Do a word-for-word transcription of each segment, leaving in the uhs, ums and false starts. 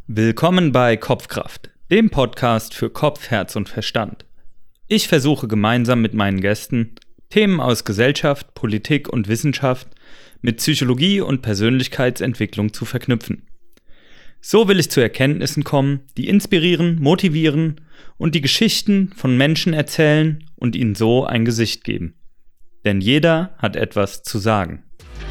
Willkommen bei Kopfkraft, dem Podcast für Kopf, Herz und Verstand. Ich versuche gemeinsam mit meinen Gästen, Themen aus Gesellschaft, Politik und Wissenschaft mit Psychologie und Persönlichkeitsentwicklung zu verknüpfen. So will ich zu Erkenntnissen kommen, die inspirieren, motivieren und die Geschichten von Menschen erzählen und ihnen so ein Gesicht geben. Denn jeder hat etwas zu sagen.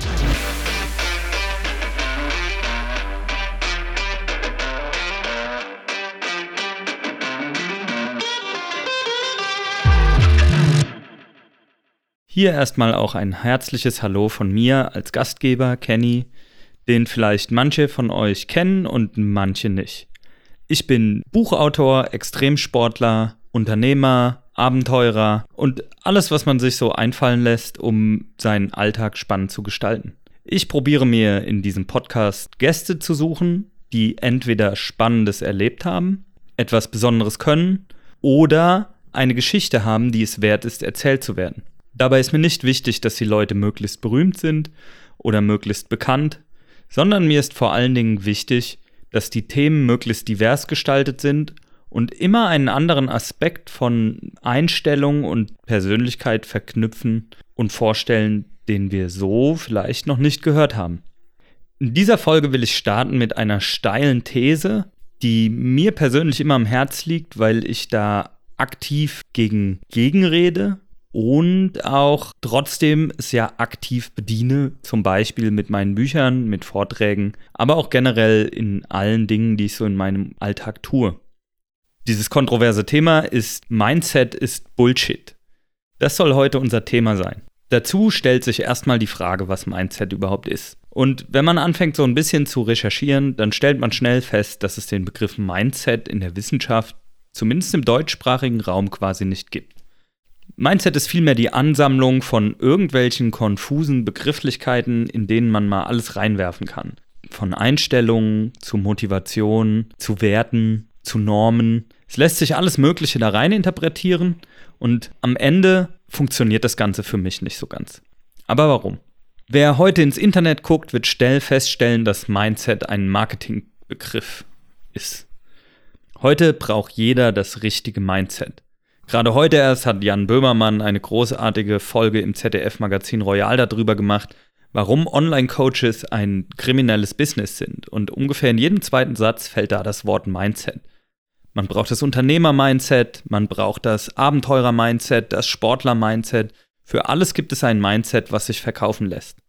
Hier erstmal auch ein herzliches Hallo von mir als Gastgeber, Kenny, den vielleicht manche von euch kennen und manche nicht. Ich bin Buchautor, Extremsportler, Unternehmer, Abenteurer und alles, was man sich so einfallen lässt, um seinen Alltag spannend zu gestalten. Ich probiere mir in diesem Podcast Gäste zu suchen, die entweder Spannendes erlebt haben, etwas Besonderes können oder eine Geschichte haben, die es wert ist, erzählt zu werden. Dabei ist mir nicht wichtig, dass die Leute möglichst berühmt sind oder möglichst bekannt, sondern mir ist vor allen Dingen wichtig, dass die Themen möglichst divers gestaltet sind und immer einen anderen Aspekt von Einstellung und Persönlichkeit verknüpfen und vorstellen, den wir so vielleicht noch nicht gehört haben. In dieser Folge will ich starten mit einer steilen These, die mir persönlich immer am Herz liegt, weil ich da aktiv gegen gegenrede. Und auch trotzdem es ja aktiv bediene, zum Beispiel mit meinen Büchern, mit Vorträgen, aber auch generell in allen Dingen, die ich so in meinem Alltag tue. Dieses kontroverse Thema ist Mindset ist Bullshit. Das soll heute unser Thema sein. Dazu stellt sich erstmal die Frage, was Mindset überhaupt ist. Und wenn man anfängt so ein bisschen zu recherchieren, dann stellt man schnell fest, dass es den Begriff Mindset in der Wissenschaft, zumindest im deutschsprachigen Raum, quasi nicht gibt. Mindset ist vielmehr die Ansammlung von irgendwelchen konfusen Begrifflichkeiten, in denen man mal alles reinwerfen kann. Von Einstellungen zu Motivation, zu Werten, zu Normen. Es lässt sich alles Mögliche da rein interpretieren und am Ende funktioniert das Ganze für mich nicht so ganz. Aber warum? Wer heute ins Internet guckt, wird schnell feststellen, dass Mindset ein Marketingbegriff ist. Heute braucht jeder das richtige Mindset. Gerade heute erst hat Jan Böhmermann eine großartige Folge im Z D F-Magazin Royal darüber gemacht, warum Online-Coaches ein kriminelles Business sind. Und ungefähr in jedem zweiten Satz fällt da das Wort Mindset. Man braucht das Unternehmer-Mindset, man braucht das Abenteurer-Mindset, das Sportler-Mindset. Für alles gibt es ein Mindset, was sich verkaufen lässt.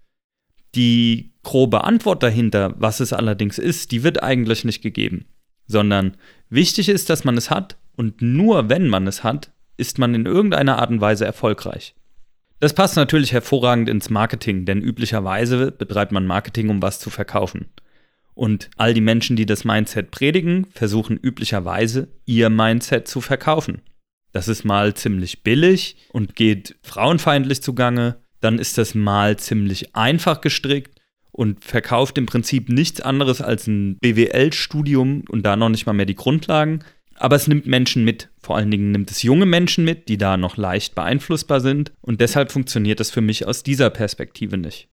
Die grobe Antwort dahinter, was es allerdings ist, die wird eigentlich nicht gegeben. Sondern wichtig ist, dass man es hat. Und nur wenn man es hat, ist man in irgendeiner Art und Weise erfolgreich. Das passt natürlich hervorragend ins Marketing, denn üblicherweise betreibt man Marketing, um was zu verkaufen. Und all die Menschen, die das Mindset predigen, versuchen üblicherweise, ihr Mindset zu verkaufen. Das ist mal ziemlich billig und geht frauenfeindlich zugange, dann ist das mal ziemlich einfach gestrickt und verkauft im Prinzip nichts anderes als ein B W L-Studium und da noch nicht mal mehr die Grundlagen. Aber es nimmt Menschen mit. Vor allen Dingen nimmt es junge Menschen mit, die da noch leicht beeinflussbar sind. Und deshalb funktioniert das für mich aus dieser Perspektive nicht.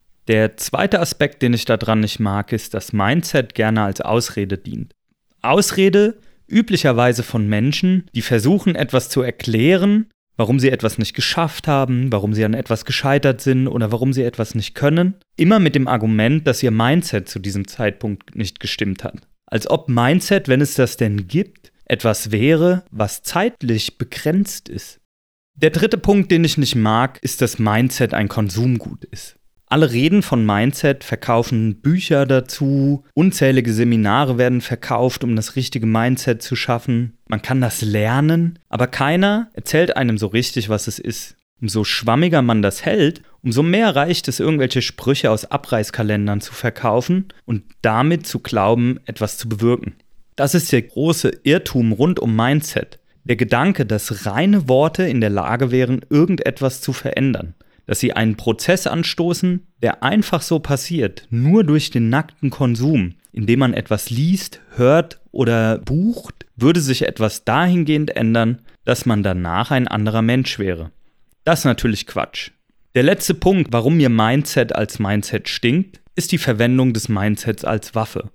Der zweite Aspekt, den ich daran nicht mag, ist, dass Mindset gerne als Ausrede dient. Ausrede üblicherweise von Menschen, die versuchen, etwas zu erklären, warum sie etwas nicht geschafft haben, warum sie an etwas gescheitert sind oder warum sie etwas nicht können. Immer mit dem Argument, dass ihr Mindset zu diesem Zeitpunkt nicht gestimmt hat. Als ob Mindset, wenn es das denn gibt, etwas wäre, was zeitlich begrenzt ist. Der dritte Punkt, den ich nicht mag, ist, dass Mindset ein Konsumgut ist. Alle reden von Mindset, verkaufen Bücher dazu, unzählige Seminare werden verkauft, um das richtige Mindset zu schaffen. Man kann das lernen, aber keiner erzählt einem so richtig, was es ist. Umso schwammiger man das hält, umso mehr reicht es, irgendwelche Sprüche aus Abreißkalendern zu verkaufen und damit zu glauben, etwas zu bewirken. Das ist der große Irrtum rund um Mindset. Der Gedanke, dass reine Worte in der Lage wären, irgendetwas zu verändern. Dass sie einen Prozess anstoßen, der einfach so passiert, nur durch den nackten Konsum. Indem man etwas liest, hört oder bucht, würde sich etwas dahingehend ändern, dass man danach ein anderer Mensch wäre. Das ist natürlich Quatsch. Der letzte Punkt, warum mir Mindset als Mindset stinkt, ist die Verwendung des Mindsets als Waffe.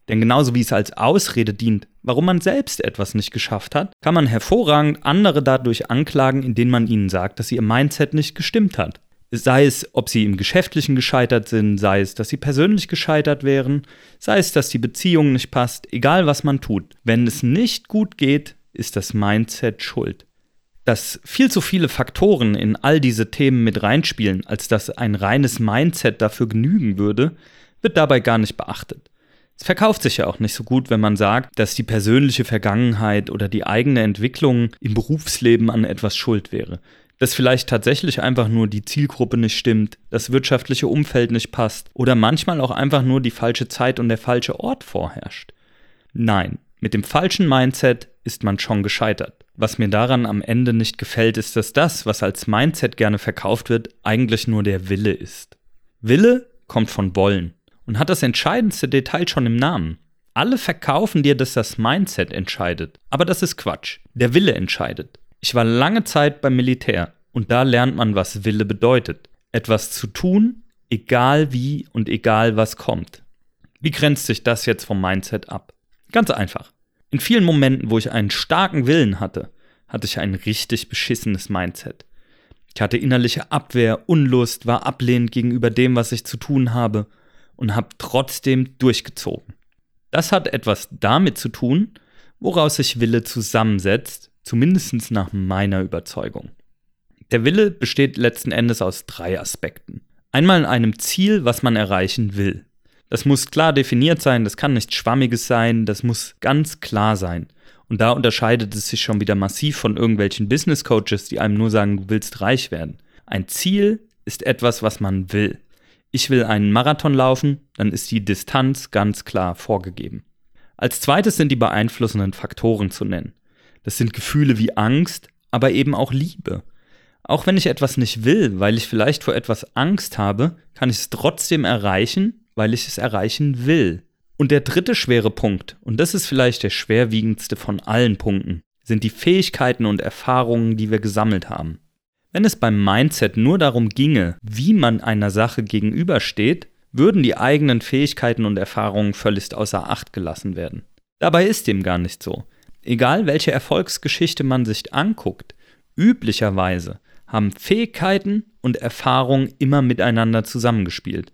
Denn genauso wie es als Ausrede dient, warum man selbst etwas nicht geschafft hat, kann man hervorragend andere dadurch anklagen, indem man ihnen sagt, dass ihr Mindset nicht gestimmt hat. Sei es, ob sie im Geschäftlichen gescheitert sind, sei es, dass sie persönlich gescheitert wären, sei es, dass die Beziehung nicht passt, egal was man tut. Wenn es nicht gut geht, ist das Mindset schuld. Dass viel zu viele Faktoren in all diese Themen mit reinspielen, als dass ein reines Mindset dafür genügen würde, wird dabei gar nicht beachtet. Es verkauft sich ja auch nicht so gut, wenn man sagt, dass die persönliche Vergangenheit oder die eigene Entwicklung im Berufsleben an etwas schuld wäre. Dass vielleicht tatsächlich einfach nur die Zielgruppe nicht stimmt, das wirtschaftliche Umfeld nicht passt oder manchmal auch einfach nur die falsche Zeit und der falsche Ort vorherrscht. Nein, mit dem falschen Mindset ist man schon gescheitert. Was mir daran am Ende nicht gefällt, ist, dass das, was als Mindset gerne verkauft wird, eigentlich nur der Wille ist. Wille kommt von Wollen und hat das entscheidendste Detail schon im Namen. Alle verkaufen dir, dass das Mindset entscheidet, aber das ist Quatsch. Der Wille entscheidet. Ich war lange Zeit beim Militär und da lernt man, was Wille bedeutet. Etwas zu tun, egal wie und egal was kommt. Wie grenzt sich das jetzt vom Mindset ab? Ganz einfach. In vielen Momenten, wo ich einen starken Willen hatte, hatte ich ein richtig beschissenes Mindset. Ich hatte innerliche Abwehr, Unlust, war ablehnend gegenüber dem, was ich zu tun habe und habe trotzdem durchgezogen. Das hat etwas damit zu tun, woraus sich Wille zusammensetzt, zumindest nach meiner Überzeugung. Der Wille besteht letzten Endes aus drei Aspekten. Einmal in einem Ziel, was man erreichen will. Das muss klar definiert sein, das kann nichts Schwammiges sein, das muss ganz klar sein. Und da unterscheidet es sich schon wieder massiv von irgendwelchen Business Coaches, die einem nur sagen, du willst reich werden. Ein Ziel ist etwas, was man will. Ich will einen Marathon laufen, dann ist die Distanz ganz klar vorgegeben. Als zweites sind die beeinflussenden Faktoren zu nennen. Das sind Gefühle wie Angst, aber eben auch Liebe. Auch wenn ich etwas nicht will, weil ich vielleicht vor etwas Angst habe, kann ich es trotzdem erreichen, weil ich es erreichen will. Und der dritte schwere Punkt, und das ist vielleicht der schwerwiegendste von allen Punkten, sind die Fähigkeiten und Erfahrungen, die wir gesammelt haben. Wenn es beim Mindset nur darum ginge, wie man einer Sache gegenübersteht, würden die eigenen Fähigkeiten und Erfahrungen völlig außer Acht gelassen werden. Dabei ist dem gar nicht so. Egal welche Erfolgsgeschichte man sich anguckt, üblicherweise haben Fähigkeiten und Erfahrungen immer miteinander zusammengespielt.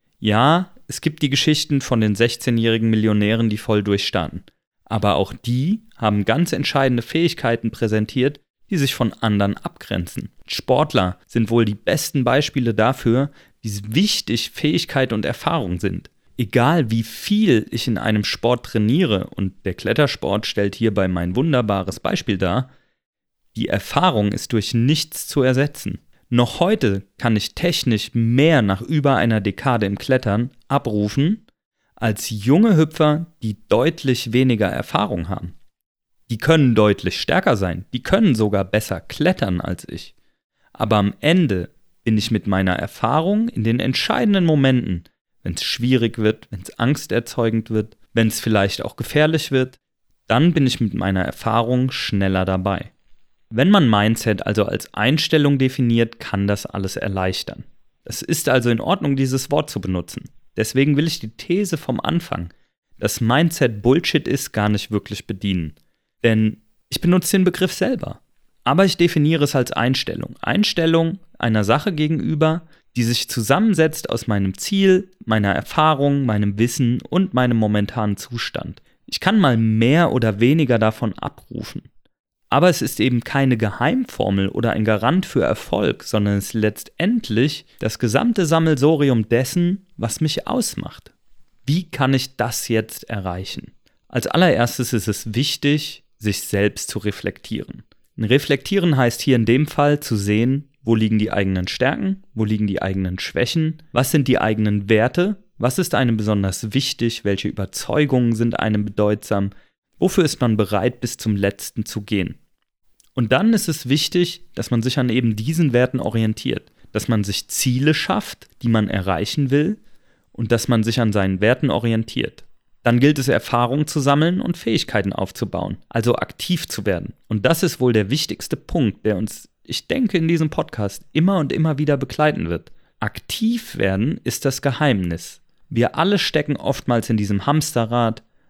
Ja, es gibt die Geschichten von den sechzehnjährigen Millionären, die voll durchstarten. Aber auch die haben ganz entscheidende Fähigkeiten präsentiert, die sich von anderen abgrenzen. Sportler sind wohl die besten Beispiele dafür, wie wichtig Fähigkeit und Erfahrung sind. Egal wie viel ich in einem Sport trainiere, und der Klettersport stellt hierbei mein wunderbares Beispiel dar, die Erfahrung ist durch nichts zu ersetzen. Noch heute kann ich technisch mehr nach über einer Dekade im Klettern abrufen, als junge Hüpfer, die deutlich weniger Erfahrung haben. Die können deutlich stärker sein, die können sogar besser klettern als ich. Aber am Ende bin ich mit meiner Erfahrung in den entscheidenden Momenten, wenn es schwierig wird, wenn es angsterzeugend wird, wenn es vielleicht auch gefährlich wird, dann bin ich mit meiner Erfahrung schneller dabei. Wenn man Mindset also als Einstellung definiert, kann das alles erleichtern. Es ist also in Ordnung, dieses Wort zu benutzen. Deswegen will ich die These vom Anfang, dass Mindset Bullshit ist, gar nicht wirklich bedienen. Denn ich benutze den Begriff selber. Aber ich definiere es als Einstellung. Einstellung einer Sache gegenüber, die sich zusammensetzt aus meinem Ziel, meiner Erfahrung, meinem Wissen und meinem momentanen Zustand. Ich kann mal mehr oder weniger davon abrufen. Aber es ist eben keine Geheimformel oder ein Garant für Erfolg, sondern es ist letztendlich das gesamte Sammelsurium dessen, was mich ausmacht. Wie kann ich das jetzt erreichen? Als allererstes ist es wichtig, sich selbst zu reflektieren. Ein Reflektieren heißt hier in dem Fall zu sehen, wo liegen die eigenen Stärken, wo liegen die eigenen Schwächen, was sind die eigenen Werte, was ist einem besonders wichtig, welche Überzeugungen sind einem bedeutsam, wofür ist man bereit, bis zum Letzten zu gehen. Und dann ist es wichtig, dass man sich an eben diesen Werten orientiert, dass man sich Ziele schafft, die man erreichen will und dass man sich an seinen Werten orientiert. Dann gilt es, Erfahrungen zu sammeln und Fähigkeiten aufzubauen, also aktiv zu werden. Und das ist wohl der wichtigste Punkt, der uns, ich denke, in diesem Podcast immer und immer wieder begleiten wird. Aktiv werden ist das Geheimnis. Wir alle stecken oftmals in diesem Hamsterrad,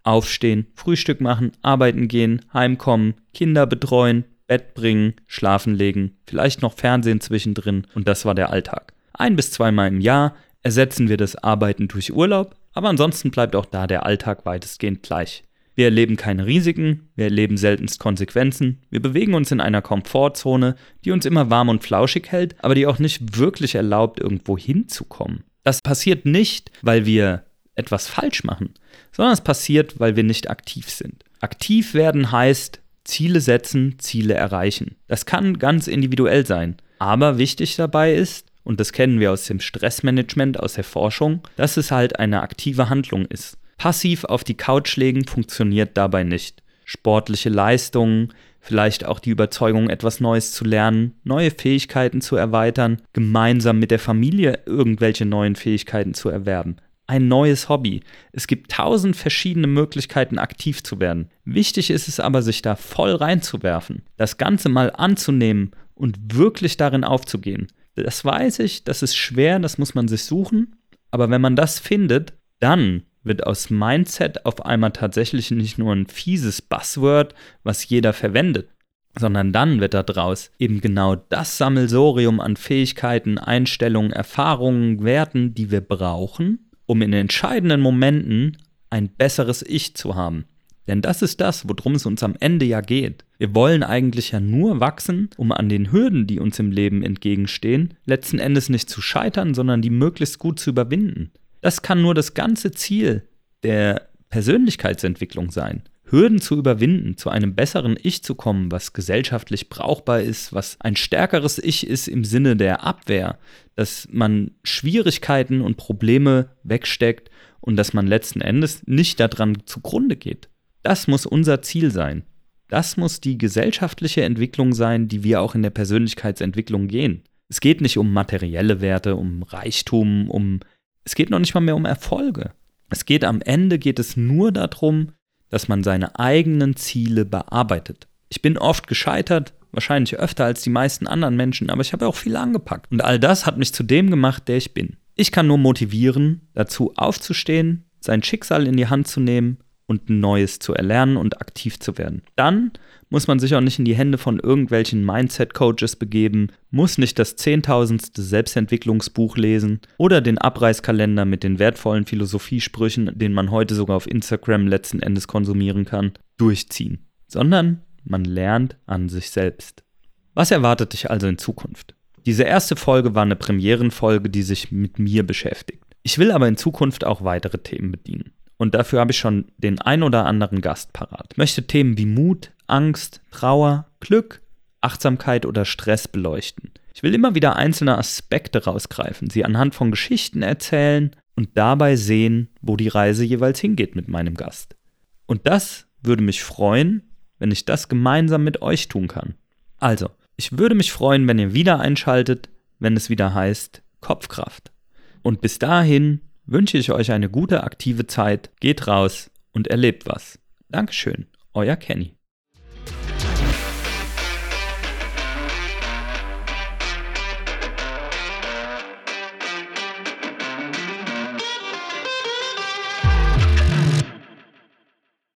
Aufstehen, Frühstück machen, arbeiten gehen, heimkommen, Kinder betreuen, Bett bringen, schlafen legen, vielleicht noch Fernsehen zwischendrin und das war der Alltag. Ein- bis zweimal im Jahr ersetzen wir das Arbeiten durch Urlaub, aber ansonsten bleibt auch da der Alltag weitestgehend gleich. Wir erleben keine Risiken, wir erleben seltenst Konsequenzen, wir bewegen uns in einer Komfortzone, die uns immer warm und flauschig hält, aber die auch nicht wirklich erlaubt, irgendwo hinzukommen. Das passiert nicht, weil wir etwas falsch machen, sondern es passiert, weil wir nicht aktiv sind. Aktiv werden heißt Ziele setzen, Ziele erreichen. Das kann ganz individuell sein, aber wichtig dabei ist, und das kennen wir aus dem Stressmanagement, aus der Forschung, dass es halt eine aktive Handlung ist. Passiv auf die Couch legen funktioniert dabei nicht. Sportliche Leistungen, vielleicht auch die Überzeugung, etwas Neues zu lernen, neue Fähigkeiten zu erweitern, gemeinsam mit der Familie irgendwelche neuen Fähigkeiten zu erwerben. Ein neues Hobby. Es gibt tausend verschiedene Möglichkeiten, aktiv zu werden. Wichtig ist es aber, sich da voll reinzuwerfen, das Ganze mal anzunehmen und wirklich darin aufzugehen. Das weiß ich, das ist schwer, das muss man sich suchen, aber wenn man das findet, dann wird aus Mindset auf einmal tatsächlich nicht nur ein fieses Buzzword, was jeder verwendet, sondern dann wird daraus eben genau das Sammelsurium an Fähigkeiten, Einstellungen, Erfahrungen, Werten, die wir brauchen, um in entscheidenden Momenten ein besseres Ich zu haben. Denn das ist das, worum es uns am Ende ja geht. Wir wollen eigentlich ja nur wachsen, um an den Hürden, die uns im Leben entgegenstehen, letzten Endes nicht zu scheitern, sondern die möglichst gut zu überwinden. Das kann nur das ganze Ziel der Persönlichkeitsentwicklung sein. Hürden zu überwinden, zu einem besseren Ich zu kommen, was gesellschaftlich brauchbar ist, was ein stärkeres Ich ist im Sinne der Abwehr, dass man Schwierigkeiten und Probleme wegsteckt und dass man letzten Endes nicht daran zugrunde geht. Das muss unser Ziel sein. Das muss die gesellschaftliche Entwicklung sein, die wir auch in der Persönlichkeitsentwicklung gehen. Es geht nicht um materielle Werte, um Reichtum, um es geht noch nicht mal mehr um Erfolge. Es geht am Ende geht es nur darum, dass man seine eigenen Ziele bearbeitet. Ich bin oft gescheitert, wahrscheinlich öfter als die meisten anderen Menschen, aber ich habe auch viel angepackt. Und all das hat mich zu dem gemacht, der ich bin. Ich kann nur motivieren, dazu aufzustehen, sein Schicksal in die Hand zu nehmen und ein Neues zu erlernen und aktiv zu werden. Dann muss man sich auch nicht in die Hände von irgendwelchen Mindset-Coaches begeben, muss nicht das zehntausendste Selbstentwicklungsbuch lesen oder den Abreißkalender mit den wertvollen Philosophiesprüchen, den man heute sogar auf Instagram letzten Endes konsumieren kann, durchziehen, sondern man lernt an sich selbst. Was erwartet dich also in Zukunft? Diese erste Folge war eine Premierenfolge, die sich mit mir beschäftigt. Ich will aber in Zukunft auch weitere Themen bedienen. Und dafür habe ich schon den ein oder anderen Gast parat. Ich möchte Themen wie Mut, Angst, Trauer, Glück, Achtsamkeit oder Stress beleuchten. Ich will immer wieder einzelne Aspekte rausgreifen, sie anhand von Geschichten erzählen und dabei sehen, wo die Reise jeweils hingeht mit meinem Gast. Und das würde mich freuen, wenn ich das gemeinsam mit euch tun kann. Also, ich würde mich freuen, wenn ihr wieder einschaltet, wenn es wieder heißt Kopfkraft. Und bis dahin wünsche ich euch eine gute, aktive Zeit. Geht raus und erlebt was. Dankeschön, euer Kenny.